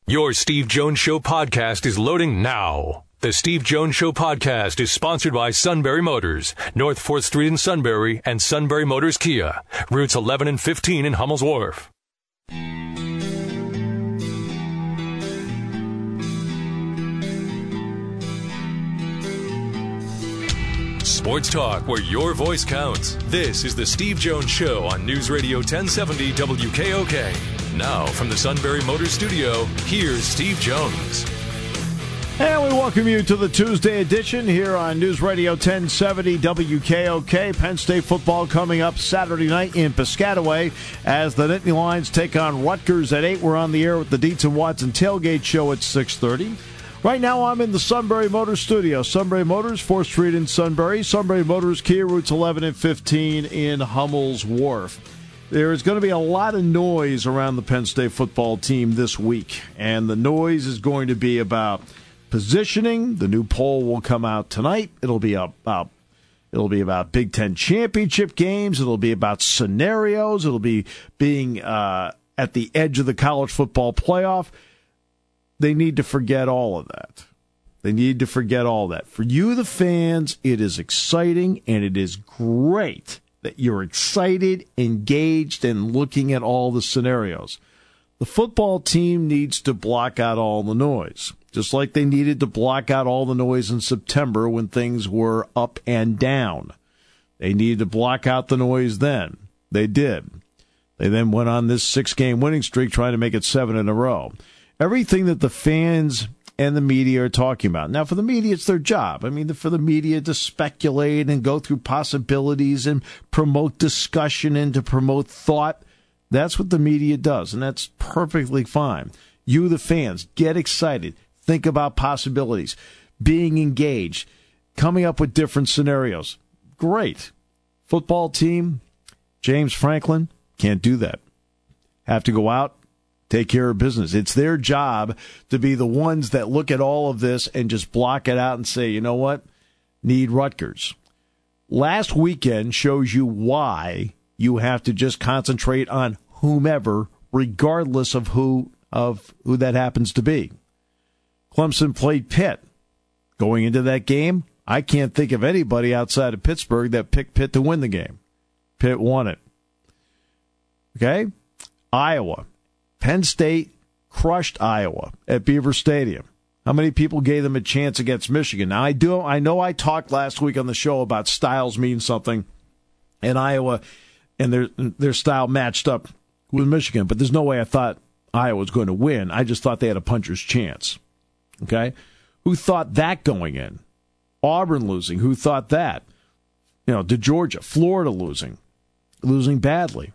Your Steve Jones Show podcast is loading now. The Steve Jones Show podcast is sponsored by Sunbury Motors, North 4th Street in Sunbury, and Sunbury Motors Kia, routes 11 and 15 in Hummel's Wharf. Sports talk where your voice counts. This is the Steve Jones Show on News Radio 1070 WKOK. Now from the Sunbury Motors Studio, here's Steve Jones. And we welcome you to the Tuesday edition here on News Radio 1070 WKOK. Penn State football coming up Saturday night in Piscataway as the Nittany Lions take on Rutgers at 8. We're on the air with the Dietz and Watson Tailgate Show at 6:30. Right now I'm in the Sunbury Motors Studio. Sunbury Motors, 4th Street in Sunbury. Sunbury Motors Kia, routes 11 and 15 in Hummel's Wharf. There is going to be a lot of noise around the Penn State football team this week, and the noise is going to be about positioning. The new poll will come out tonight. It'll be about Big Ten championship games. It'll be about scenarios. It'll be being at the edge of the college football playoff. They need to forget all of that. They need to forget all that. For you, the fans, it is exciting, and it is great that you're excited, engaged, and looking at all the scenarios. The football team needs to block out all the noise, just like they needed to block out all the noise in September when things were up and down. They needed to block out the noise then. They did. They then went on this 6-game winning streak, trying to make it 7 in a row. Everything that the fans and the media are talking about. Now, for the media, it's their job. I mean, for the media to speculate and go through possibilities and promote discussion and to promote thought, that's what the media does, and that's perfectly fine. You, the fans, get excited. Think about possibilities. Being engaged. Coming up with different scenarios. Great. Football team, James Franklin, can't do that. Have to go out, take care of business. It's their job to be the ones that look at all of this and just block it out and say, you know what? Need Rutgers. Last weekend shows you why you have to just concentrate on whomever, regardless of who that happens to be. Clemson played Pitt. Going into that game, I can't think of anybody outside of Pittsburgh that picked Pitt to win the game. Pitt won it. Okay? Iowa. Penn State crushed Iowa at Beaver Stadium. How many people gave them a chance against Michigan? Now, I know I talked last week on the show about styles mean something, and Iowa and their style matched up with Michigan, but there's no way I thought Iowa was going to win. I just thought they had a puncher's chance. Okay? Who thought that going in? Auburn losing. Who thought that? To Georgia. Florida losing badly.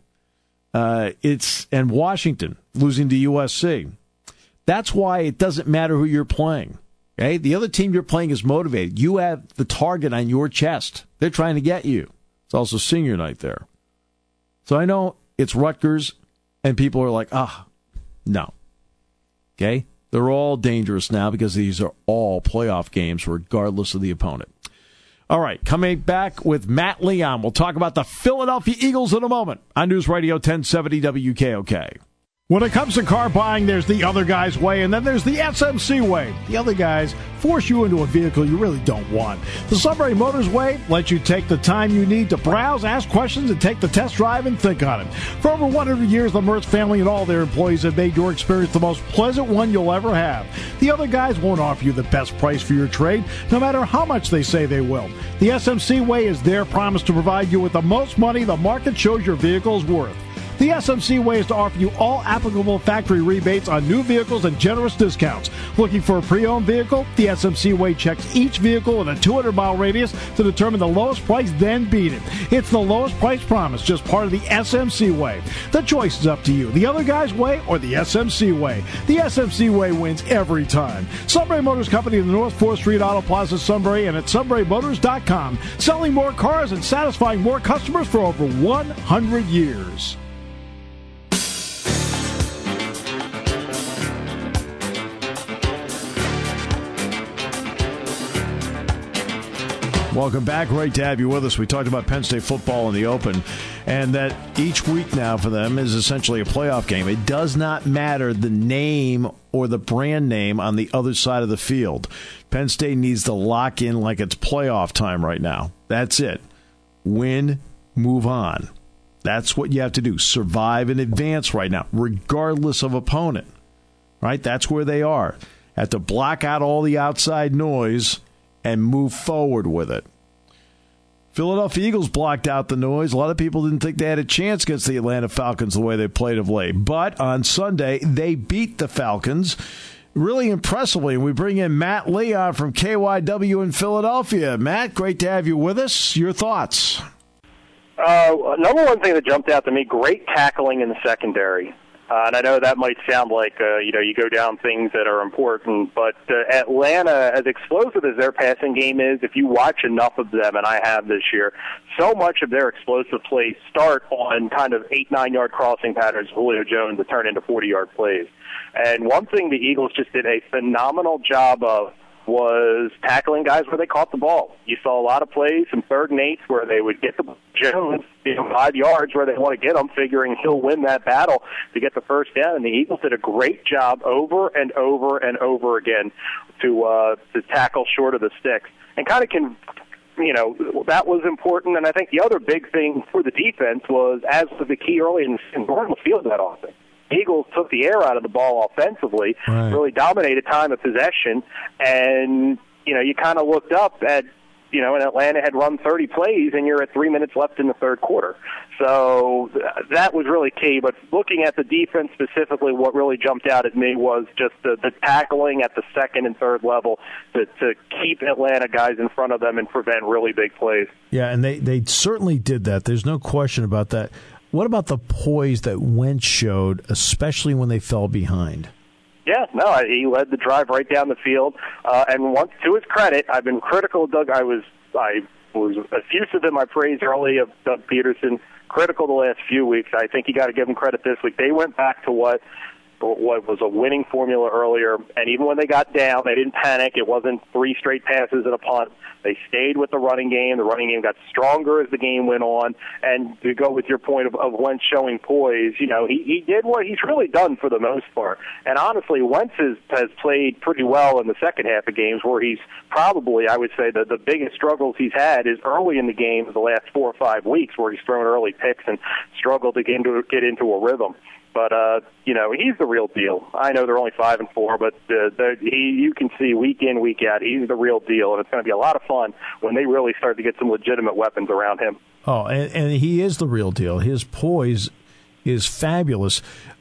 And Washington losing to USC. That's why it doesn't matter who you're playing. Okay? The other team you're playing is motivated. You have the target on your chest. They're trying to get you. It's also senior night there. So I know it's Rutgers, and people are like, no. Okay? They're all dangerous now because these are all playoff games regardless of the opponent. All right, coming back with Matt Leon. We'll talk about the Philadelphia Eagles in a moment on News Radio 1070 WKOK. When it comes to car buying, there's the other guy's way, and then there's the SMC way. The other guys force you into a vehicle you really don't want. The Sunbury Motors way lets you take the time you need to browse, ask questions, and take the test drive and think on it. For over 100 years, the Mertz family and all their employees have made your experience the most pleasant one you'll ever have. The other guys won't offer you the best price for your trade, no matter how much they say they will. The SMC way is their promise to provide you with the most money the market shows your vehicle is worth. The SMC way is to offer you all applicable factory rebates on new vehicles and generous discounts. Looking for a pre-owned vehicle? The SMC way checks each vehicle in a 200-mile radius to determine the lowest price, then beat it. It's the lowest price promise, just part of the SMC way. The choice is up to you. The other guy's way or the SMC way. The SMC way wins every time. Sunbury Motors Company in the North 4th Street Auto Plaza, Sunbury, and at sunburymotors.com. Selling more cars and satisfying more customers for over 100 years. Welcome back. Great to have you with us. We talked about Penn State football in the open. and that each week now for them is essentially a playoff game. It does not matter the name or the brand name on the other side of the field. Penn State needs to lock in like it's playoff time right now. That's it. Win, move on. That's what you have to do. Survive and advance right now, regardless of opponent. Right? That's where they are. Have to block out all the outside noise and move forward with it. Philadelphia Eagles blocked out the noise. A lot of people didn't think they had a chance against the Atlanta Falcons the way they played of late. But on Sunday, they beat the Falcons really impressively. We bring in Matt Leon from KYW in Philadelphia. Matt, great to have you with us. Your thoughts? Number one thing that jumped out to me, great tackling in the secondary. And I know that might sound like, you go down things that are important, but Atlanta, as explosive as their passing game is, if you watch enough of them, and I have this year, so much of their explosive plays start on kind of 8-9-yard crossing patterns, Julio Jones, that turn into 40-yard plays. And one thing the Eagles just did a phenomenal job of was tackling guys where they caught the ball. You saw a lot of plays, some 3rd and 8s, where they would get the Jones 5 yards where they want to get him, figuring he'll win that battle to get the first down. And the Eagles did a great job over and over and over again to tackle short of the sticks. And kind of that was important. And I think the other big thing for the defense was, as was the key early in the field that offense. Eagles took the air out of the ball offensively, right. Really dominated time of possession, and, you kind of looked up at, and Atlanta had run 30 plays, and you're at 3 minutes left in the third quarter. So that was really key. But looking at the defense specifically, what really jumped out at me was just the tackling at the second and third level to keep Atlanta guys in front of them and prevent really big plays. Yeah, and they certainly did that. There's no question about that. What about the poise that Wentz showed, especially when they fell behind? Yeah, no, he led the drive right down the field. And once, to his credit, I've been critical of Doug. I was effusive in my praise early of Doug Peterson, critical the last few weeks. I think you got to give him credit this week. They went back to what was a winning formula earlier, and even when they got down, they didn't panic. It wasn't 3 straight passes and a punt. They stayed with the running game. The running game got stronger as the game went on. And to go with your point of Wentz showing poise, he did what he's really done for the most part. And honestly, Wentz has played pretty well in the second half of games, where he's probably, I would say, the biggest struggles he's had is early in the game, the last 4 or 5 weeks, where he's thrown early picks and struggled to get into a rhythm. But, he's the real deal. I know they're only 5-4, but you can see week in, week out, he's the real deal, and it's going to be a lot of fun when they really start to get some legitimate weapons around him. Oh, and he is the real deal. His poise is fabulous.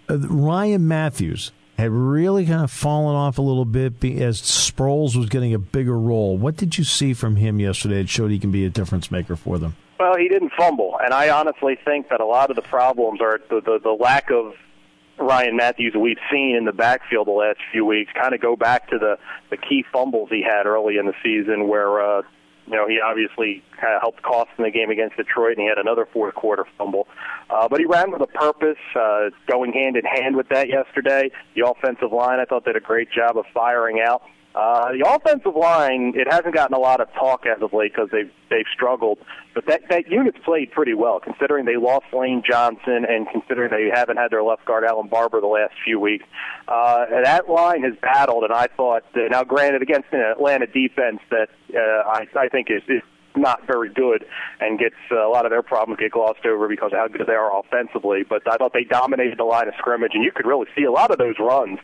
Ryan Matthews had really kind of fallen off a little bit as Sproles was getting a bigger role. What did you see from him yesterday that showed he can be a difference maker for them? Well, he didn't fumble, and I honestly think that a lot of the problems are the lack of Ryan Matthews we've seen in the backfield the last few weeks kind of go back to the key fumbles he had early in the season, where he obviously kind of helped cost in the game against Detroit, and he had another fourth quarter fumble. But he ran with a purpose, going hand in hand with that yesterday. The offensive line, I thought, did a great job of firing out. The offensive line, it hasn't gotten a lot of talk as of late because they've struggled, but that unit's played pretty well, considering they lost Lane Johnson and considering they haven't had their left guard, Alan Barber, the last few weeks. That line has battled, and I thought, now granted, against an Atlanta defense that I think is not very good and gets a lot of their problems get glossed over because of how good they are offensively. But I thought they dominated the line of scrimmage, and you could really see a lot of those runs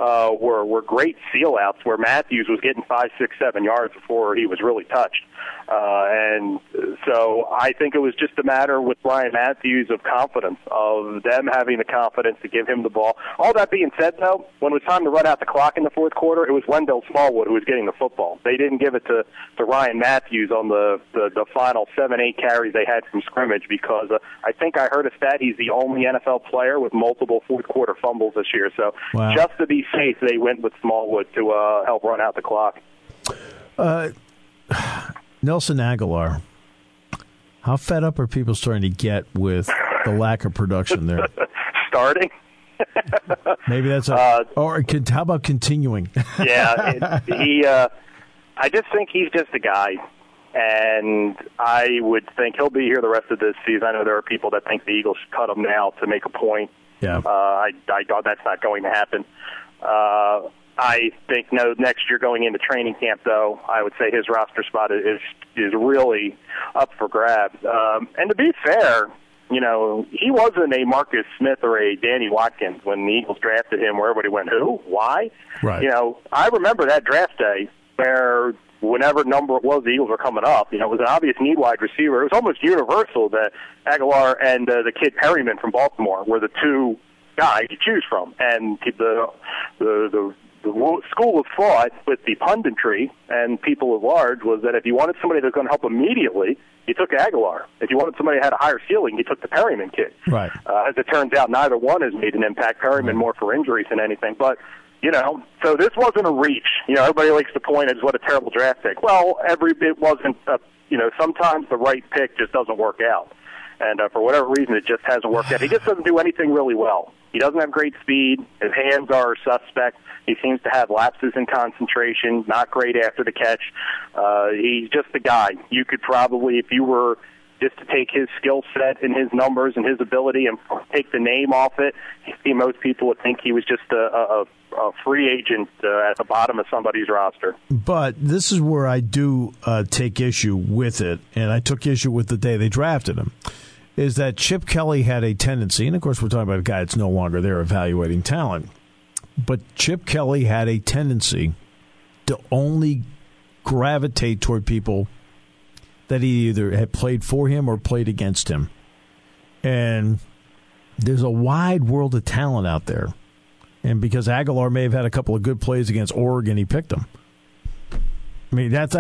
were great seal outs where Matthews was getting 5, 6, 7 yards before he was really touched. And so I think it was just a matter with Ryan Matthews of confidence, of them having the confidence to give him the ball. All that being said, though, when it was time to run out the clock in the fourth quarter, it was Wendell Smallwood who was getting the football. They didn't give it to Ryan Matthews on the final 7-8 carries they had from scrimmage because I think I heard a stat he's the only NFL player with multiple fourth-quarter fumbles this year. So wow. Just to be safe, they went with Smallwood to help run out the clock. Nelson Aguilar, how fed up are people starting to get with the lack of production there? Starting? Maybe that's how about continuing? Yeah, I just think he's just a guy. And I would think he'll be here the rest of this season. I know there are people that think the Eagles should cut him now to make a point. Yeah. I thought that's not going to happen. I think next year going into training camp, though, I would say his roster spot is really up for grabs. And to be fair, he wasn't a Marcus Smith or a Danny Watkins when the Eagles drafted him, where everybody went, who? Why? Right. I remember that draft day where whenever number it was the Eagles were coming up, it was an obvious need wide receiver. It was almost universal that Aguilar and the kid Perryman from Baltimore were the two guys to choose from. And the school of thought with the punditry and people at large was that if you wanted somebody that's going to help immediately, you took Aguilar. If you wanted somebody that had a higher ceiling, you took the Perryman kid. Right. As it turns out, neither one has made an impact. Perryman more for injuries than anything. But, so this wasn't a reach. Everybody likes to point at what a terrible draft pick. Well, it wasn't, sometimes the right pick just doesn't work out. And for whatever reason, it just hasn't worked out. He just doesn't do anything really well. He doesn't have great speed. His hands are suspect. He seems to have lapses in concentration, not great after the catch. He's just a guy. You could probably, if you were just to take his skill set and his numbers and his ability and take the name off it, most people would think he was just a free agent at the bottom of somebody's roster. But this is where I do take issue with it, and I took issue with the day they drafted him, is that Chip Kelly had a tendency, and of course we're talking about a guy that's no longer there evaluating talent, but Chip Kelly had a tendency to only gravitate toward people that he either had played for him or played against him. And there's a wide world of talent out there. And because Aguilar may have had a couple of good plays against Oregon, he picked him. I mean, that's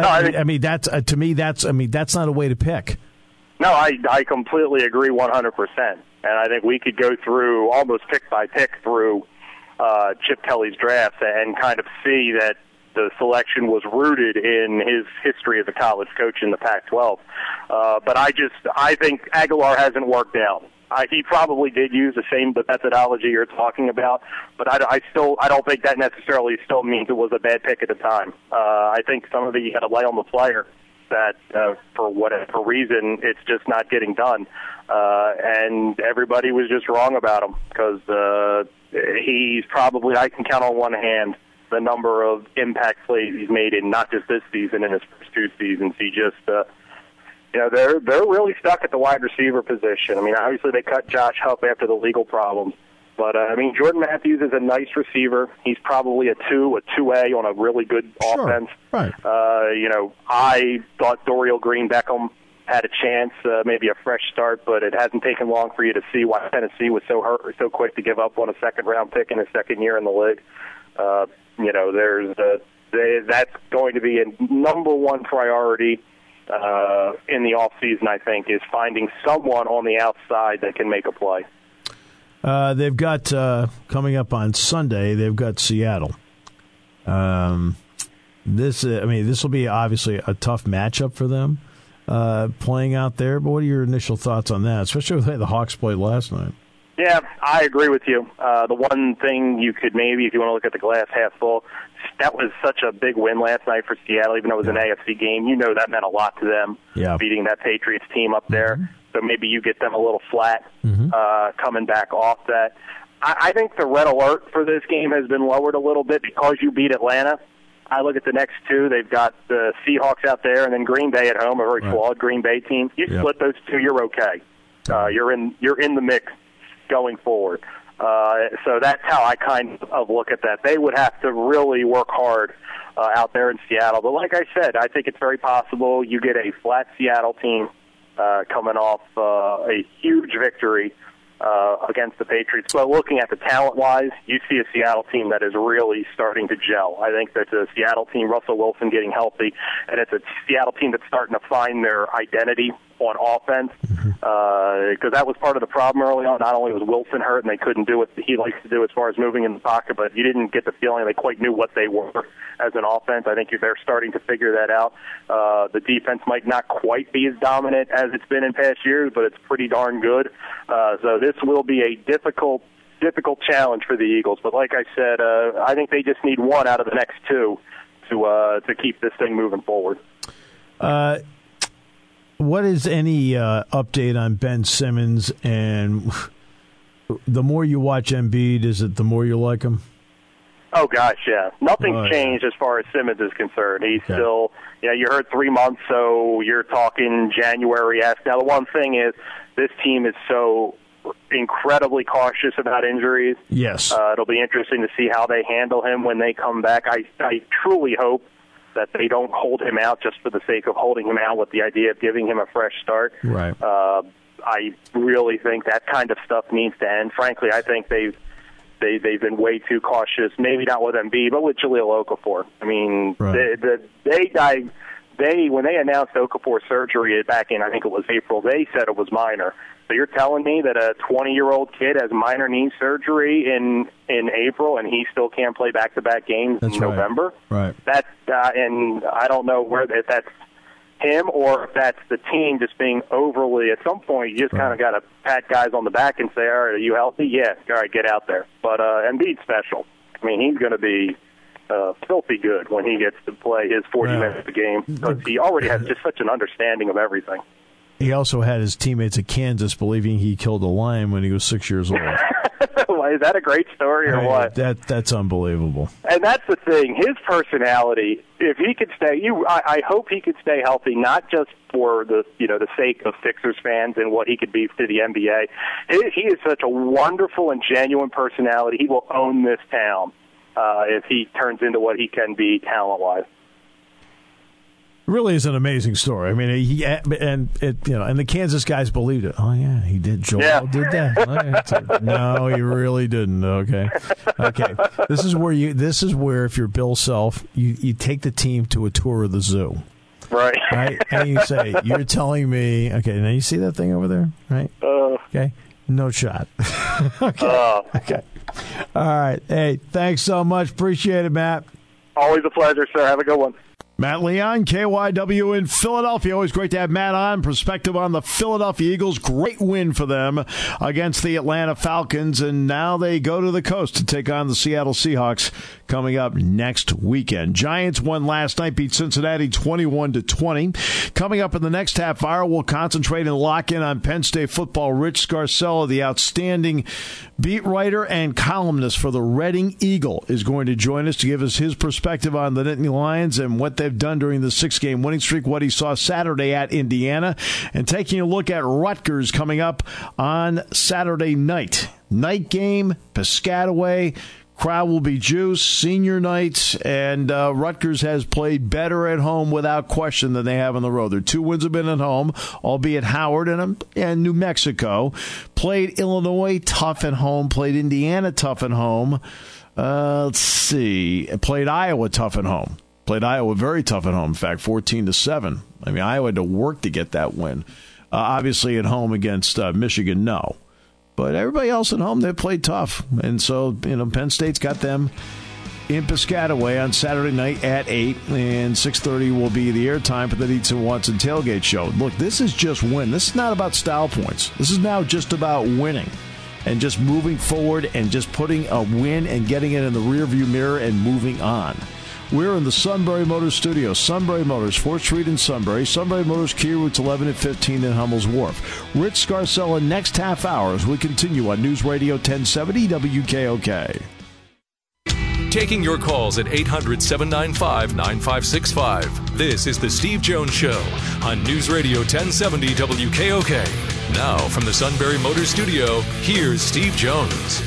not a way to pick. No, I completely agree 100%. And I think we could go through almost pick by pick through Chip Kelly's draft and kind of see that the selection was rooted in his history as a college coach in the Pac-12. But I think Aguilar hasn't worked out. He probably did use the same methodology you're talking about, but I don't think that necessarily still means it was a bad pick at the time. I think some of it you got to lay on the player that for whatever reason it's just not getting done, and everybody was just wrong about him because he's probably, I can count on one hand the number of impact plays he's made in not just this season, in his first two seasons. He just, they're really stuck at the wide receiver position. I mean, obviously they cut Josh Huff after the legal problems, but Jordan Matthews is a nice receiver. He's probably a 2A on a really good offense. Right. I thought Dorial Green-Beckham had a chance, maybe a fresh start, but it hasn't taken long for you to see why Tennessee was so quick to give up on a second-round pick in his second year in the league. That's going to be a number one priority in the offseason, I think, is finding someone on the outside that can make a play. They've got, coming up on Sunday, they've got Seattle. This will be obviously a tough matchup for them playing out there, but what are your initial thoughts on that, especially with the way the Hawks played last night? Yeah, I agree with you. The one thing you could maybe, if you want to look at the glass half full, that was such a big win last night for Seattle, even though it was an AFC game. That meant a lot to them, beating that Patriots team up there. Mm-hmm. So maybe you get them a little flat coming back off that. I think the red alert for this game has been lowered a little bit because you beat Atlanta. I look at the next two. They've got the Seahawks out there and then Green Bay at home, a very flawed Green Bay team. You split those two, you're okay. You're in the mix going forward. So that's how I kind of look at that. They would have to really work hard out there in Seattle. But like I said, I think it's very possible you get a flat Seattle team coming off a huge victory against the Patriots. But looking at the talent-wise, you see a Seattle team that is really starting to gel. I think that the Seattle team, Russell Wilson getting healthy, and it's a Seattle team that's starting to find their identity on offense, because that was part of the problem early on. Not only was Wilson hurt and they couldn't do what he likes to do as far as moving in the pocket, but you didn't get the feeling they quite knew what they were as an offense. I think they're starting to figure that out. The defense might not quite be as dominant as it's been in past years, but it's pretty darn good. So this will be a difficult challenge for the Eagles. But like I said, I think they just need one out of the next two to keep this thing moving forward. what is any update on Ben Simmons? And the more you watch Embiid, is it the more you like him? Oh, gosh, yeah. Nothing's changed as far as Simmons is concerned. He's still, you heard 3 months, so you're talking January-esque. Now, the one thing is this team is so incredibly cautious about injuries. Yes. It'll be interesting to see how they handle him when they come back. I truly hope that they don't hold him out just for the sake of holding him out with the idea of giving him a fresh start. Right. I really think that kind of stuff needs to end. Frankly, I think they've been way too cautious, maybe not with Embiid, but with Jahlil Okafor. I mean, when they announced Okafor's surgery back in, I think it was April, they said it was minor. So you're telling me that a 20-year-old kid has minor knee surgery in April and he still can't play back-to-back games in November? Right. That's and I don't know if that's him or if that's the team just being overly. At some point, you just kind of got to pat guys on the back and say, all right, are you healthy? Yeah. All right, get out there. But Embiid's special. I mean, he's going to be filthy good when he gets to play his 40 minutes a game because he already has just such an understanding of everything. He also had his teammates at Kansas believing he killed a lion when he was 6 years old. Well, is that a great story or what? That's unbelievable. And that's the thing. His personality, if he could stay, I hope he could stay healthy, not just for the sake of Sixers fans and what he could be to the NBA. He is such a wonderful and genuine personality. He will own this town if he turns into what he can be talent-wise. Really is an amazing story. I mean, and the Kansas guys believed it. Oh yeah, he did. Joel did that. No, he really didn't. Okay. This is where if you're Bill Self, you take the team to a tour of the zoo. Right. And you say, you're telling me, okay, now you see that thing over there, right? Okay. No shot. Okay. All right. Hey, thanks so much. Appreciate it, Matt. Always a pleasure, sir. Have a good one. Matt Leon, KYW in Philadelphia. Always great to have Matt on. Perspective on the Philadelphia Eagles. Great win for them against the Atlanta Falcons. And now they go to the coast to take on the Seattle Seahawks coming up next weekend. Giants won last night, beat Cincinnati 21-20. Coming up in the next half hour, we'll concentrate and lock in on Penn State football. Rich Scarcella, the outstanding beat writer and columnist for the Reading Eagle, is going to join us to give us his perspective on the Nittany Lions and what they've done during the 6-game winning streak, what he saw Saturday at Indiana, and taking a look at Rutgers coming up on Saturday night. Night game, Piscataway. Crowd will be juiced, senior night, and Rutgers has played better at home without question than they have on the road. Their 2 wins have been at home, albeit Howard and New Mexico. Played Illinois tough at home, played Indiana tough at home. Let's see, played Iowa tough at home. Played Iowa very tough at home, in fact, 14-7. I mean, Iowa had to work to get that win. Obviously at home against Michigan, no. But everybody else at home, they played tough. And so, Penn State's got them in Piscataway on Saturday night at 8. And 6:30 will be the airtime for the Needs and Wants and Tailgate Show. Look, this is just win. This is not about style points. This is now just about winning and just moving forward and just putting a win and getting it in the rearview mirror and moving on. We're in the Sunbury Motors studio. Sunbury Motors, 4th Street in Sunbury. Sunbury Motors, Kia routes 11 and 15 in Hummel's Wharf. Rich Scarcella next half hour as we continue on News Radio 1070 WKOK. Taking your calls at 800-795-9565. This is the Steve Jones Show on News Radio 1070 WKOK. Now from the Sunbury Motors studio, here's Steve Jones.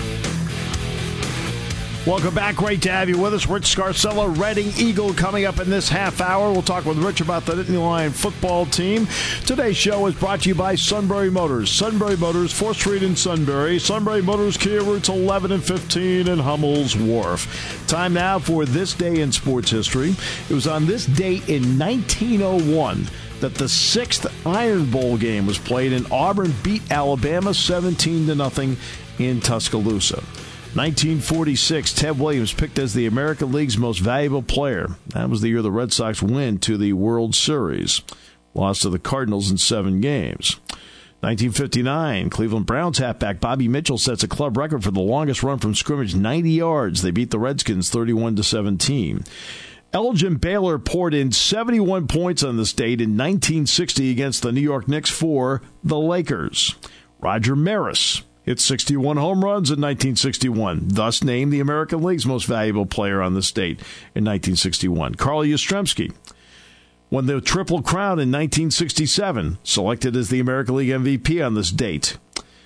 Welcome back. Great to have you with us. Rich Scarcella, Reading Eagle, coming up in this half hour. We'll talk with Rich about the Nittany Lion football team. Today's show is brought to you by Sunbury Motors. Sunbury Motors, 4th Street in Sunbury. Sunbury Motors, Kia routes 11 and 15 in Hummel's Wharf. Time now for This Day in Sports History. It was on this date in 1901 that the 6th Iron Bowl game was played, and Auburn beat Alabama 17-0 in Tuscaloosa. 1946, Ted Williams picked as the American League's most valuable player. That was the year the Red Sox went to the World Series. Lost to the Cardinals in 7 games. 1959, Cleveland Browns halfback Bobby Mitchell sets a club record for the longest run from scrimmage, 90 yards. They beat the Redskins 31-17. Elgin Baylor poured in 71 points on this date in 1960 against the New York Knicks for the Lakers. Roger Maris hit 61 home runs in 1961, thus named the American League's most valuable player on this date in 1961. Carl Yastrzemski won the Triple Crown in 1967, selected as the American League MVP on this date.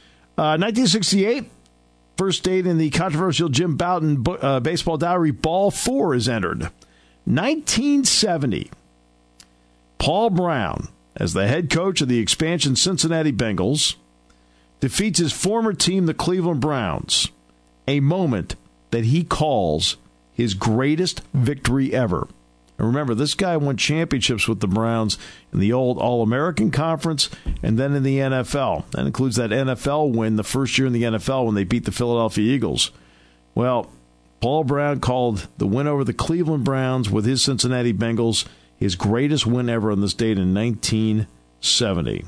1968, first date in the controversial Jim Bouton Baseball Diary, Ball 4 is entered. 1970, Paul Brown, as the head coach of the expansion Cincinnati Bengals, defeats his former team, the Cleveland Browns, a moment that he calls his greatest victory ever. And remember, this guy won championships with the Browns in the old All-American Conference and then in the NFL. That includes that NFL win the first year in the NFL when they beat the Philadelphia Eagles. Well, Paul Brown called the win over the Cleveland Browns with his Cincinnati Bengals his greatest win ever on this date in 1970.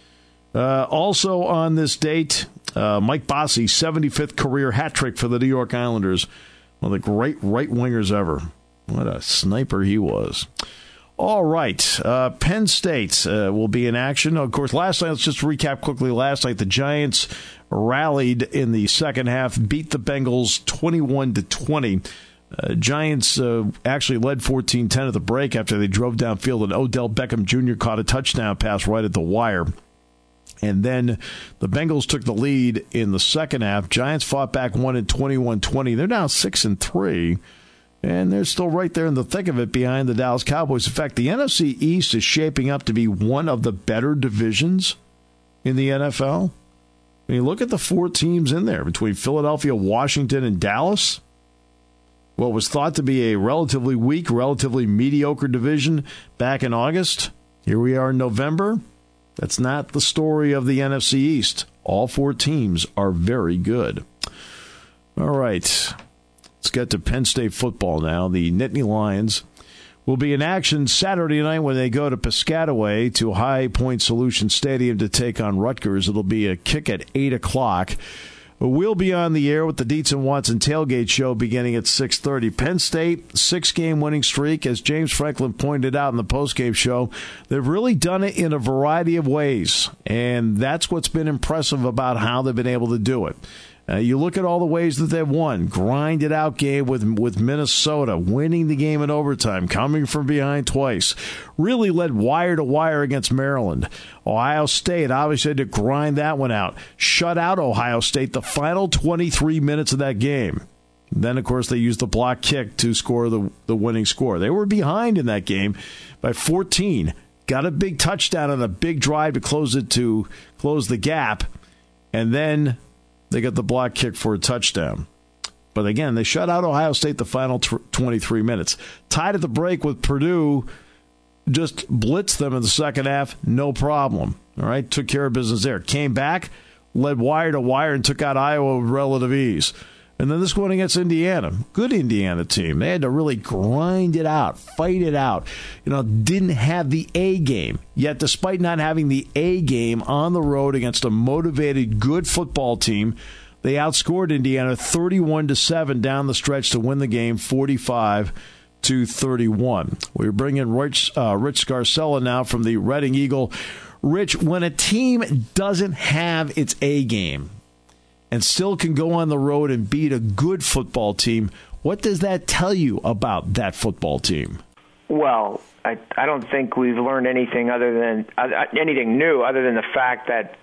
Also on this date, Mike Bossy, 75th career hat trick for the New York Islanders. One of the great right-wingers ever. What a sniper he was. All right, Penn State will be in action. Of course, last night, let's just recap quickly. Last night, the Giants rallied in the second half, beat the Bengals 21-20. Giants actually led 14-10 at the break after they drove downfield, and Odell Beckham Jr. caught a touchdown pass right at the wire. And then the Bengals took the lead in the second half. Giants fought back, won at 21-20. They're now 6-3. And they're still right there in the thick of it behind the Dallas Cowboys. In fact, the NFC East is shaping up to be one of the better divisions in the NFL. I mean, look at the four teams in there between Philadelphia, Washington, and Dallas. What was thought to be a relatively weak, relatively mediocre division back in August. Here we are in November. That's not the story of the NFC East. All four teams are very good. All right. Let's get to Penn State football now. The Nittany Lions will be in action Saturday night when they go to Piscataway to High Point Solution Stadium to take on Rutgers. It'll be a kick at 8 o'clock. We'll be on the air with the Dietz and Watson Tailgate Show beginning at 6:30. Penn State, 6-game winning streak. As James Franklin pointed out in the postgame show, they've really done it in a variety of ways, and that's what's been impressive about how they've been able to do it. You look at all the ways that they've won. Grinded out game with Minnesota, winning the game in overtime, coming from behind twice. Really led wire to wire against Maryland. Ohio State obviously had to grind that one out. Shut out Ohio State the final 23 minutes of that game. Then, of course, they used the block kick to score the winning score. They were behind in that game by 14. Got a big touchdown on a big drive to close the gap. And then they got the block kick for a touchdown. But again, they shut out Ohio State the final 23 minutes. Tied at the break with Purdue, just blitzed them in the second half, no problem. All right, took care of business there. Came back, led wire to wire, and took out Iowa with relative ease. And then this one against Indiana, good Indiana team. They had to really grind it out, fight it out. Didn't have the A game. Yet despite not having the A game on the road against a motivated, good football team, they outscored Indiana 31-7 down the stretch to win the game 45-31. We bring in Rich Scarcella now from the Reading Eagle. Rich, when a team doesn't have its A game and still can go on the road and beat a good football team, what does that tell you about that football team? Well, I don't think we've learned anything new other than the fact that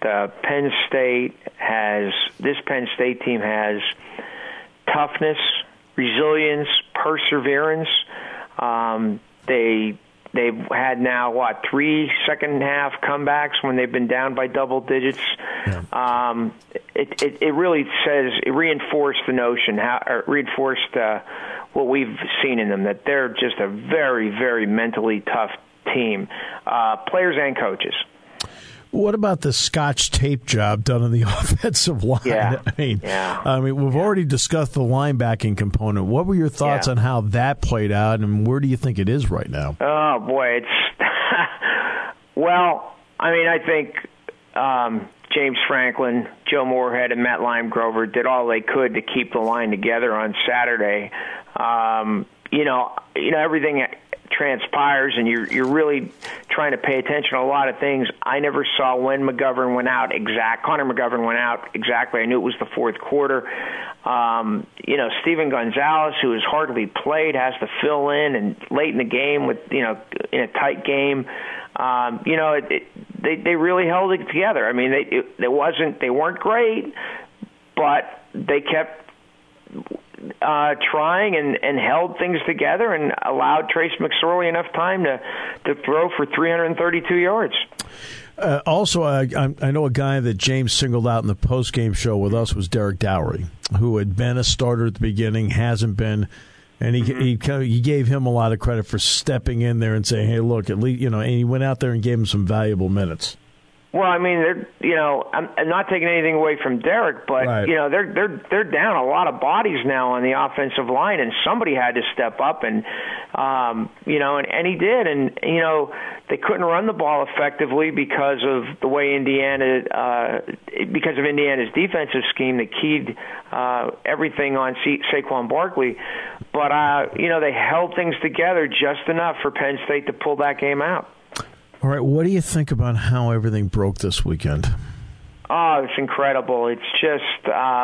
this Penn State team has toughness, resilience, perseverance. They've had now, 3 second-half comebacks when they've been down by double digits. Yeah. It really reinforced the notion, reinforced what we've seen in them, that they're just a very, very mentally tough team, players and coaches. What about the Scotch tape job done on the offensive line? Yeah. I mean, we've already discussed the linebacking component. What were your thoughts on how that played out, and where do you think it is right now? Oh, boy, it's well, I think James Franklin, Joe Moorhead, and Matt Limegrover did all they could to keep the line together on Saturday. everything transpires, and you're really trying to pay attention to a lot of things. I never saw when McGovern went out Connor McGovern went out exactly. I knew it was the fourth quarter. Steven Gonzalez, who has hardly played, has to fill in, and late in the game with in a tight game. They really held it together. I mean, they weren't great, but they kept trying and held things together and allowed Trace McSorley enough time to throw for 332 yards. Also, I know a guy that James singled out in the post-game show with us was Derek Dowry, who had been a starter at the beginning, hasn't been, and he gave him a lot of credit for stepping in there and saying, "Hey, look, at least and he went out there and gave him some valuable minutes." Well, I mean, I'm not taking anything away from Derek, but right. They're down a lot of bodies now on the offensive line, and somebody had to step up, and and he did, and they couldn't run the ball effectively because of the way because of Indiana's defensive scheme that keyed everything on Saquon Barkley, but they held things together just enough for Penn State to pull that game out. All right, what do you think about how everything broke this weekend? Oh, it's incredible. It's just,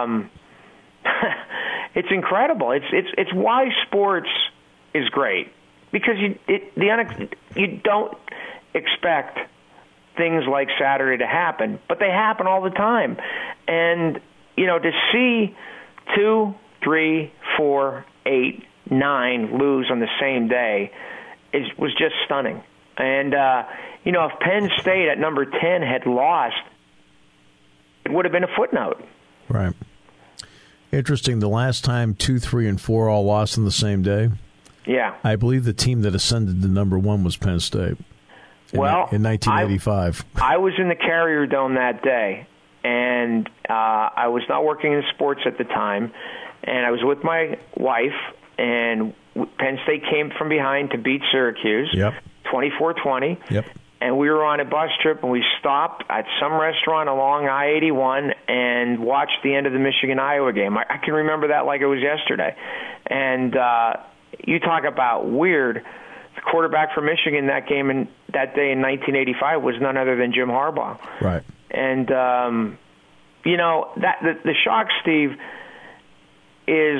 it's incredible. It's why sports is great, because you don't expect things like Saturday to happen, but they happen all the time. And to see 2, 3, 4, 8, 9 lose on the same day was just stunning. And, if Penn State at number 10 had lost, it would have been a footnote. Right. Interesting. The last time 2, 3, and 4 all lost on the same day, yeah, I believe the team that ascended to number 1 was Penn State in 1985. I was in the Carrier Dome that day, and I was not working in sports at the time, and I was with my wife, and Penn State came from behind to beat Syracuse. Yep. 24-20. Yep. And we were on a bus trip, and we stopped at some restaurant along I-81 and watched the end of the Michigan-Iowa game. I can remember that like it was yesterday. And you talk about weird. The quarterback for Michigan that day in 1985 was none other than Jim Harbaugh. Right. And the shock, Steve, is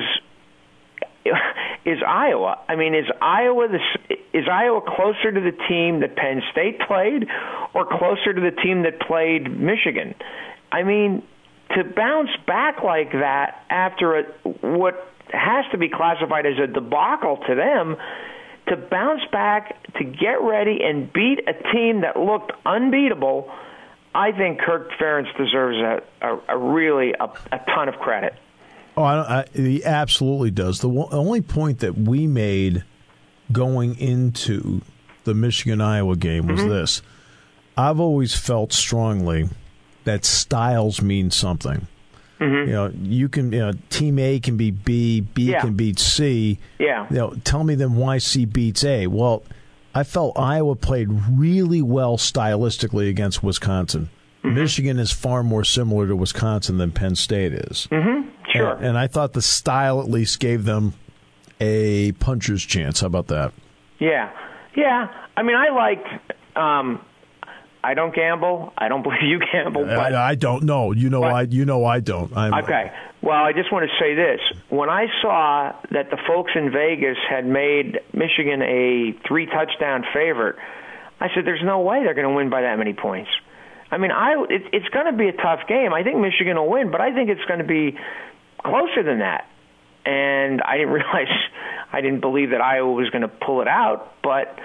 Iowa. I mean, is Iowa closer to the team that Penn State played, or closer to the team that played Michigan? I mean, to bounce back like that after what has to be classified as a debacle to them, to bounce back, to get ready and beat a team that looked unbeatable, I think Kirk Ferentz deserves a ton of credit. Oh, he absolutely does. The only point that we made going into the Michigan-Iowa game was this. I've always felt strongly that styles mean something. Mm-hmm. You can, Team A can beat B, B can beat C. Yeah. Tell me then why C beats A. Well, I felt Iowa played really well stylistically against Wisconsin. Mm-hmm. Michigan is far more similar to Wisconsin than Penn State is. Mm-hmm. Sure. And I thought the style at least gave them a puncher's chance. How about that? Yeah. I mean, I liked. I don't gamble. I don't believe you gamble. But I don't know. I don't. Okay. Well, I just want to say this: when I saw that the folks in Vegas had made Michigan a 3-touchdown favorite, I said, "There's no way they're going to win by that many points." I mean, it's going to be a tough game. I think Michigan will win, but I think it's going to be closer than that. And I didn't believe that Iowa was going to pull it out, but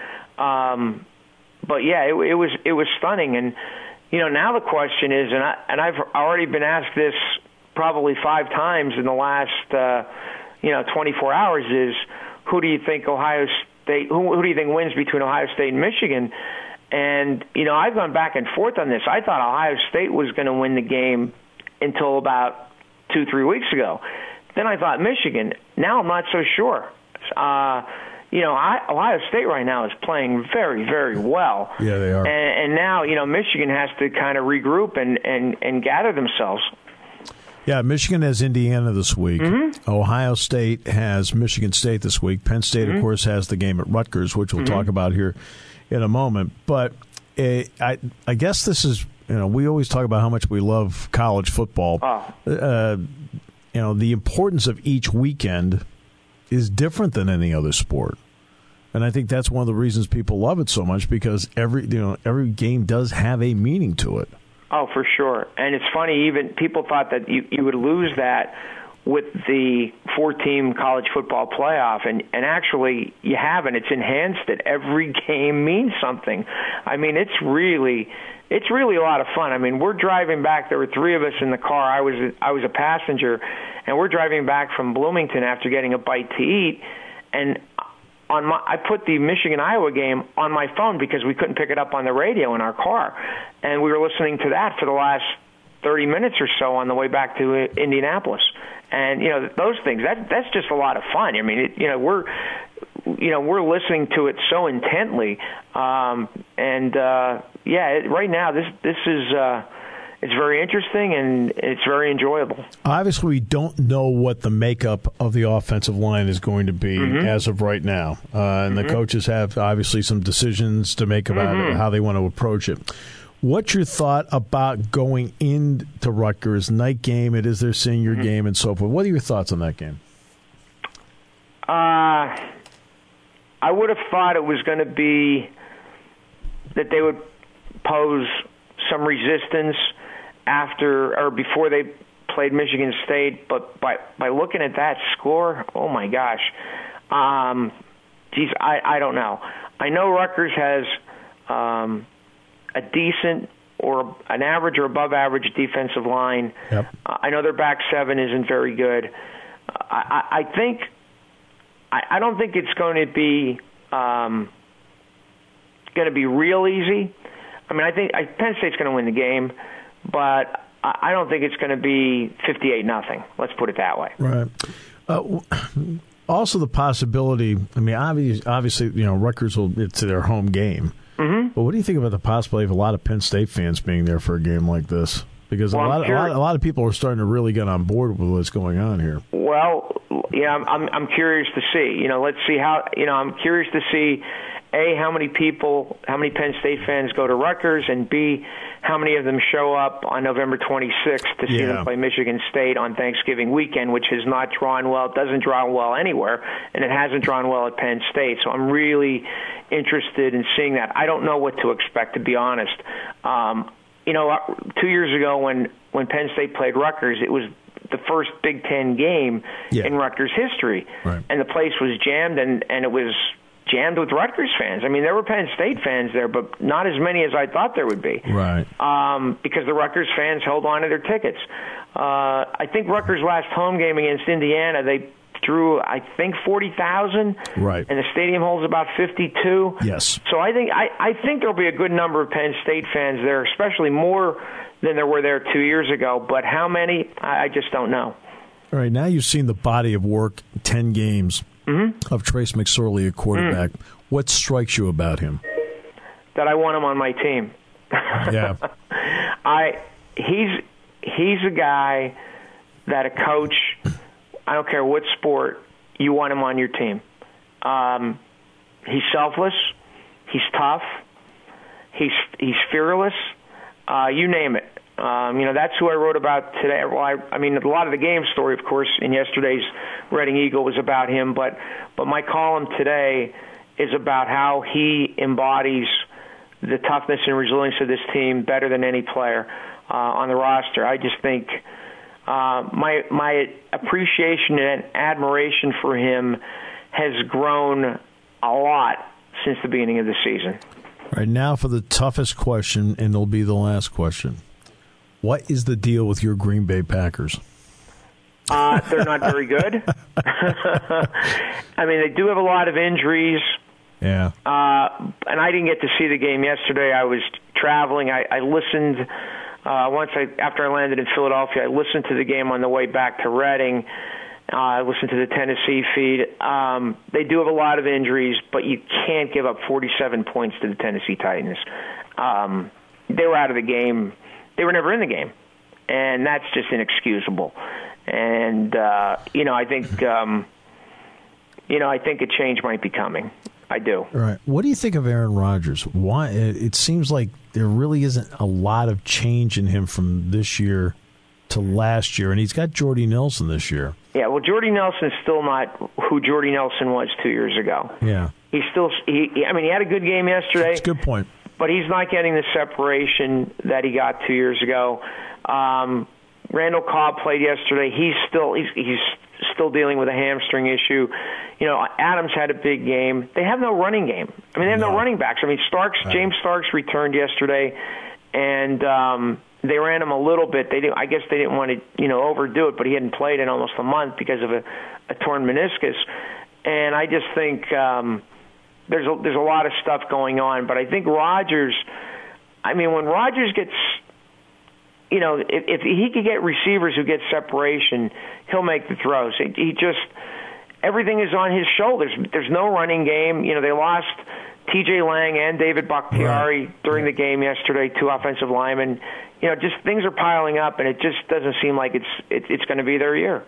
yeah, it was stunning. And now the question is, and I've already been asked this probably 5 times in the last 24 hours, is who do you think Ohio State? Who do you think wins between Ohio State and Michigan? And I've gone back and forth on this. I thought Ohio State was going to win the game until about 2-3 weeks ago. Then I thought Michigan. Now I'm not so sure. Ohio State right now is playing very, very well. Yeah, they are. And now, Michigan has to kind of regroup and gather themselves. Yeah, Michigan has Indiana this week. Ohio State has Michigan State this week. Penn State, of course, has the game at Rutgers, which we'll talk about here in a moment. But I guess this is, we always talk about how much we love college football. The importance of each weekend is different than any other sport. And I think that's one of the reasons people love it so much, because every game does have a meaning to it. Oh, for sure. And it's funny, even people thought that you would lose that with the 4-team college football playoff, and actually you haven't. It's enhanced it. Every game means something. I mean, it's really a lot of fun. I mean, we're driving back. There were 3 of us in the car. I was a passenger, and we're driving back from Bloomington after getting a bite to eat, and I put the Michigan-Iowa game on my phone because we couldn't pick it up on the radio in our car, and we were listening to that for the last 30 minutes or so on the way back to Indianapolis. And those things, that's just a lot of fun. I mean, we're listening to it so intently, right now this is. It's very interesting, and it's very enjoyable. Obviously, we don't know what the makeup of the offensive line is going to be as of right now. And the coaches have, obviously, some decisions to make about how they want to approach it. What's your thought about going into Rutgers, night game? It is their senior game and so forth. What are your thoughts on that game? I would have thought it was going to be that they would pose some resistance after or before they played Michigan State, but by looking at that score, oh my gosh, I don't know. I know Rutgers has a decent or an average or above average defensive line. Yep. I know their back 7 isn't very good. I don't think it's going to be real easy. I mean, I think Penn State's going to win the game, but I don't think it's going to be 58-0. Let's put it that way. Right. Also, the possibility. I mean, obviously, Rutgers it's their home game. But what do you think about the possibility of a lot of Penn State fans being there for a game like this? Because a lot of people are starting to really get on board with what's going on here. Well, yeah, I'm curious to see. Let's see how. I'm curious to see. A, how many Penn State fans go to Rutgers, and B, how many of them show up on November 26th to see them play Michigan State on Thanksgiving weekend, which has not drawn well. It doesn't draw well anywhere, and it hasn't drawn well at Penn State. So I'm really interested in seeing that. I don't know what to expect, to be honest. 2 years ago when Penn State played Rutgers, it was the first Big Ten game in Rutgers history. Right. And the place was jammed, and it was jammed with Rutgers fans. I mean, there were Penn State fans there, but not as many as I thought there would be. Right. Because the Rutgers fans held on to their tickets. I think Rutgers' last home game against Indiana, they drew, 40,000. Right. And the stadium holds about 52. Yes. So I think there'll be a good number of Penn State fans there, especially more than there were there 2 years ago. But how many, I just don't know. All right, now you've seen the body of work, 10 games. Of Trace McSorley, a quarterback. What strikes you about him? That I want him on my team. Yeah. He's a guy that a coach, I don't care what sport, you want him on your team. He's selfless. He's tough. He's fearless. You name it. That's who I wrote about today. Well, I mean, a lot of the game story, of course, in yesterday's Reading Eagle was about him, but my column today is about how he embodies the toughness and resilience of this team better than any player on the roster. I just think my appreciation and admiration for him has grown a lot since the beginning of the season. All right, now for the toughest question, and it'll be the last question. What is the deal with your Green Bay Packers? They're not very good. I mean, they do have a lot of injuries. Yeah. And I didn't get to see the game yesterday. I was traveling. I listened after I landed in Philadelphia. I listened to the game on the way back to Reading. I listened to the Tennessee feed. They do have a lot of injuries, but you can't give up 47 points to the Tennessee Titans. They were out of the game. They were never in the game. and that's just inexcusable. And I think I think a change might be coming. I do. All right. What do you think of Aaron Rodgers? Why? It seems like there really isn't a lot of change in him from this year to last year, and he's got Jordy Nelson this year. Yeah, well, Jordy Nelson's still not who Jordy Nelson was 2 years ago. Yeah. He had a good game yesterday. That's a good point. But he's not getting the separation that he got 2 years ago. Randall Cobb played yesterday. He's still dealing with a hamstring issue. Adams had a big game. They have no running game. They have no running backs. James Starks returned yesterday, and they ran him a little bit. I guess they didn't want to, overdo it, but he hadn't played in almost a month because of a torn meniscus. And I just think there's a lot of stuff going on. But I think Rodgers, when Rodgers gets, if he could get receivers who get separation, he'll make the throws. Everything is on his shoulders. There's no running game. They lost T.J. Lang and David Bakhtiari during the game yesterday, 2 offensive linemen. Just things are piling up, and it just doesn't seem like it's going to be their year.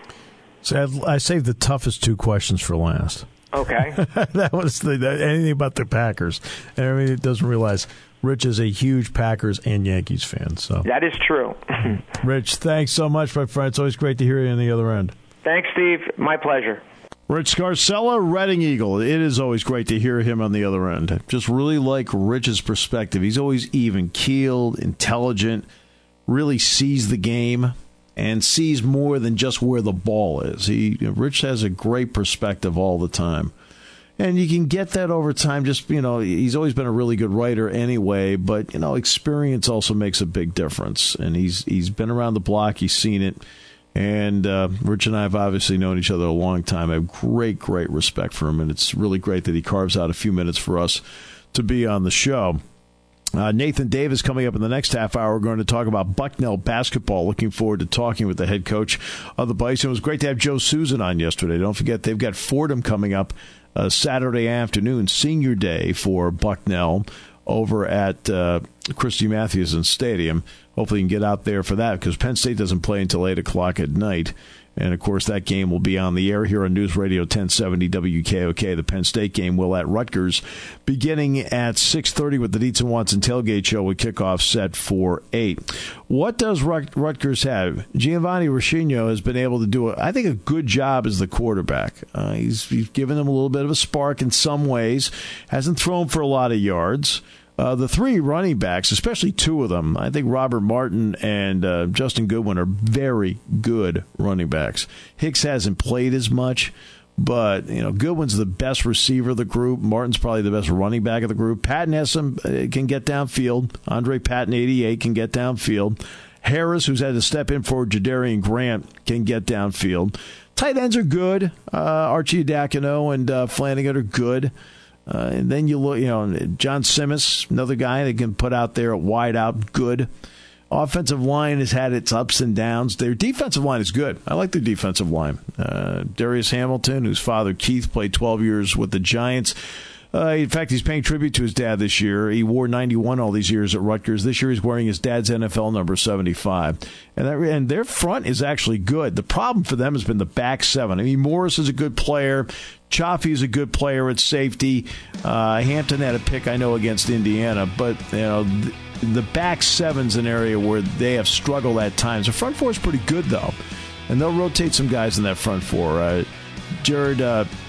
So I saved the toughest 2 questions for last. Okay. That was anything about the Packers. It doesn't realize Rich is a huge Packers and Yankees fan. So that is true. Rich, thanks so much, my friend. It's always great to hear you on the other end. Thanks, Steve. My pleasure. Rich Scarcella, Reading Eagle. It is always great to hear him on the other end. Just really like Rich's perspective. He's always even-keeled, intelligent, really sees the game, and sees more than just where the ball is. Rich has a great perspective all the time. And you can get that over time. He's always been a really good writer anyway, but, experience also makes a big difference. And he's been around the block. He's seen it. And Rich and I have obviously known each other a long time. I have great, great respect for him, and it's really great that he carves out a few minutes for us to be on the show. Nathan Davis coming up in the next half hour. We're going to talk about Bucknell basketball. Looking forward to talking with the head coach of the Bison. It was great to have Joe Susan on yesterday. Don't forget, they've got Fordham coming up Saturday afternoon, senior day for Bucknell over at Christy Mathewson Stadium. Hopefully you can get out there for that because Penn State doesn't play until 8 o'clock at night. And, of course, that game will be on the air here on News Radio 1070 WKOK. The Penn State game will at Rutgers beginning at 6:30 with the Dietz and Watson tailgate show with kickoff set for 8. What does Rutgers have? Giovanni Ruscino has been able to do, I think, a good job as the quarterback. He's given them a little bit of a spark in some ways. Hasn't thrown for a lot of yards. The 3 running backs, especially 2 of them, I think Robert Martin and Justin Goodwin are very good running backs. Hicks hasn't played as much, but Goodwin's the best receiver of the group. Martin's probably the best running back of the group. Patton can get downfield. Andre Patton, 88, can get downfield. Harris, who's had to step in for Jadarian Grant, can get downfield. Tight ends are good. Archie Diacono and Flanagan are good. And then you look, John Simmons, another guy that can put out there a wide out, good. Offensive line has had its ups and downs. Their defensive line is good. I like their defensive line. Darius Hamilton, whose father Keith played 12 years with the Giants. In fact, he's paying tribute to his dad this year. He wore 91 all these years at Rutgers. This year he's wearing his dad's NFL number 75. And their front is actually good. The problem for them has been the back 7. Morris is a good player. Chaffee is a good player at safety. Hampton had a pick, I know, against Indiana. But, the back 7's an area where they have struggled at times. The front 4 is pretty good, though. And they'll rotate some guys in that front 4. Jared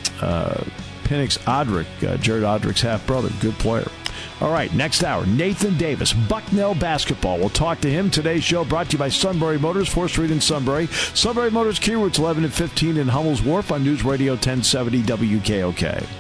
Penix Odrick, Jared Odrick's half-brother, good player. All right, next hour, Nathan Davis, Bucknell basketball. We'll talk to him. Today's show brought to you by Sunbury Motors, 4th Street in Sunbury. Sunbury Motors, Key Routes 11 and 15 in Hummel's Wharf on News Radio 1070 WKOK.